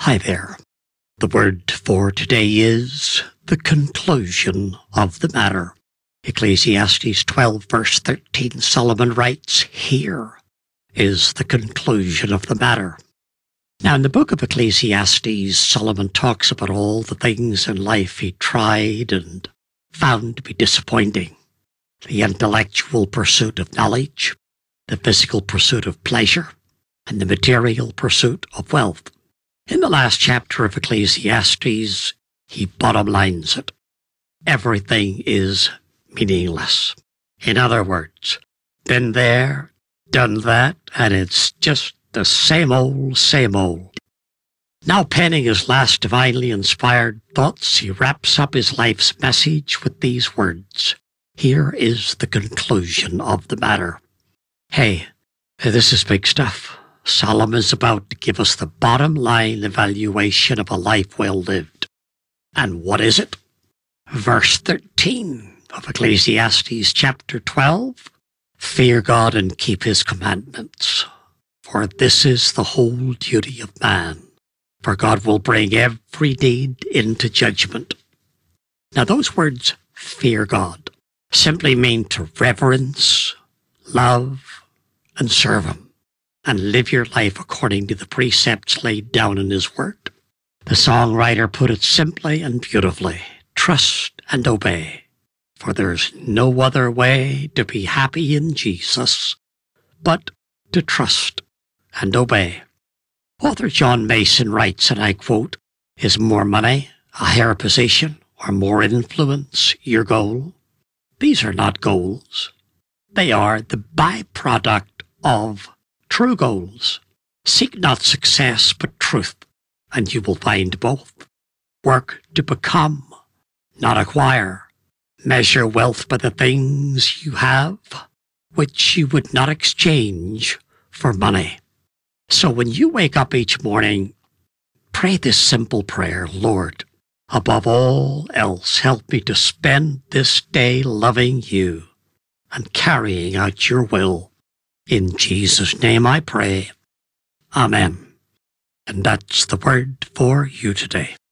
Hi there. The word for today is the conclusion of the matter. Ecclesiastes 12 verse 13, Solomon writes, "Here is the conclusion of the matter." Now in the book of Ecclesiastes, Solomon talks about all the things in life he tried and found to be disappointing. The intellectual pursuit of knowledge, the physical pursuit of pleasure, and the material pursuit of wealth. In the last chapter of Ecclesiastes, he bottom lines it. Everything is meaningless. In other words, been there, done that, and it's just the same old, same old. Now penning his last divinely inspired thoughts, he wraps up his life's message with these words. Here is the conclusion of the matter. Hey, this is big stuff. Solomon's about to give us the bottom line evaluation of a life well lived. And what is it? Verse 13 of Ecclesiastes chapter 12. Fear God and keep his commandments, for this is the whole duty of man. For God will bring every deed into judgment. Now those words, fear God, simply mean to reverence, love, and serve him, and live your life according to the precepts laid down in his word. The songwriter put it simply and beautifully, trust and obey, for there's no other way to be happy in Jesus but to trust and obey. Author John Mason writes, and I quote, "Is more money, a higher position, or more influence your goal? These are not goals. They are the byproduct of true goals. Seek not success, but truth, and you will find both. Work to become, not acquire. Measure wealth by the things you have, which you would not exchange for money." So when you wake up each morning, pray this simple prayer, Lord, above all else, help me to spend this day loving you and carrying out your will. In Jesus' name I pray. Amen. And that's the word for you today.